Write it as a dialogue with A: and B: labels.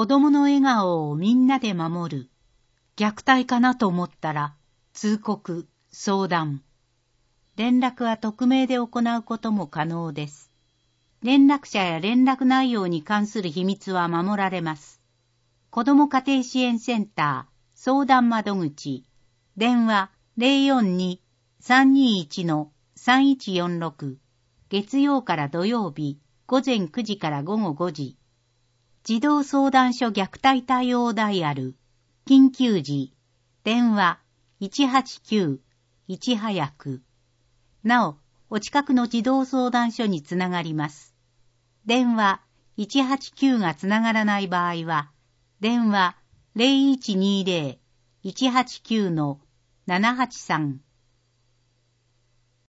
A: 子供の笑顔をみんなで守る。虐待かなと思ったら、通告、相談。連絡は匿名で行うことも可能です。連絡者や連絡内容に関する秘密は守られます。子ども家庭支援センター相談窓口。電話 042-321-3146。月曜から土曜日午前9時から午後5時。児童相談所虐待対応ダイヤル。緊急時。電話 189-1早く。なお、お近くの児童相談所につながります。電話189がつながらない場合は、電話 0120-189-783